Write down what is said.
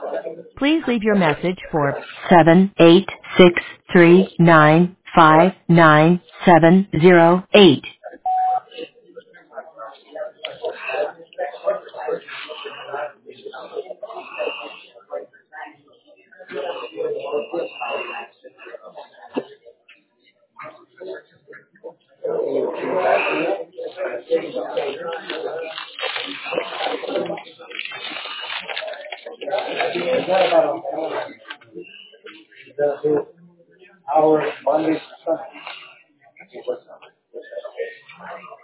Please leave your message for 78639599708. Is that about the hour Monday to Sunday?